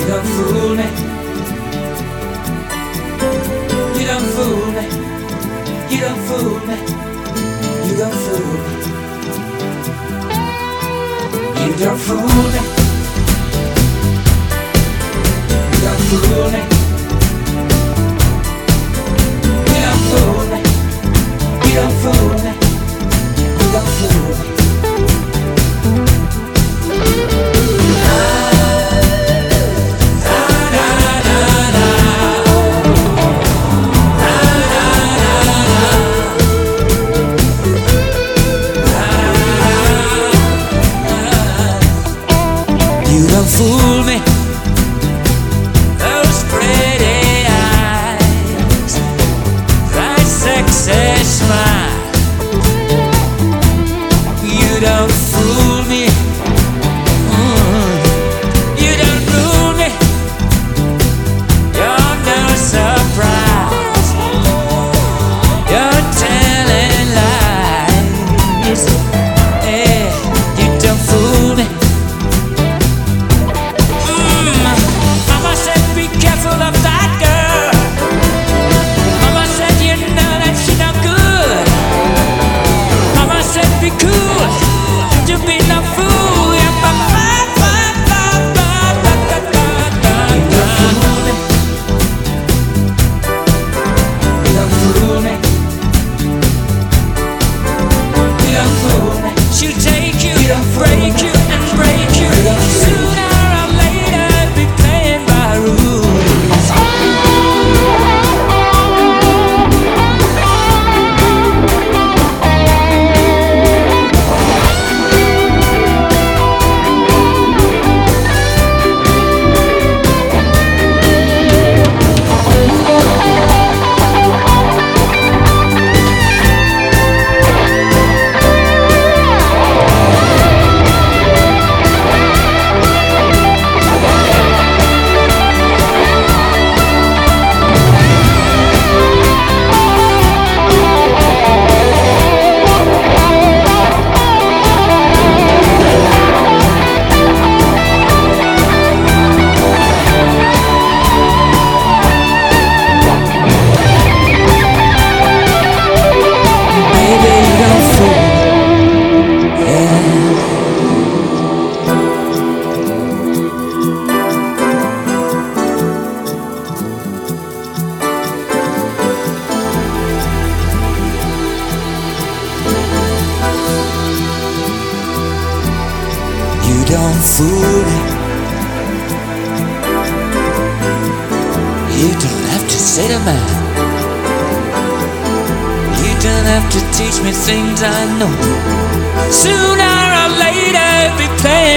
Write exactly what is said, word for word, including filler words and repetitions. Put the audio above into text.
don't fool me. You don't fool me. You don't fool me. You don't fool me. You don't fool me. You don't fool me. You don't fool me. You don't fool me. You don't fool me. You don't fool me. Those pretty eyes, that sexy smile. You don't fool me. Mm. You don't fool me. You're no surprise. You're telling lies. Yeah, you don't fool me. Mama said be careful of that girl. Mama said you know that she no good. Mama said be cool, you be no fool. Yeah, ba ba ba ba ba ba ba ba ba. You don't fool me. You don't fool me. She'll take you, break you, and break you. Sooner or later, be playing by rules. Baby, you don't fool. Yeah. You don't fool me. You don't have to say to man. You don't have to teach me things I know. Sooner or later, be playing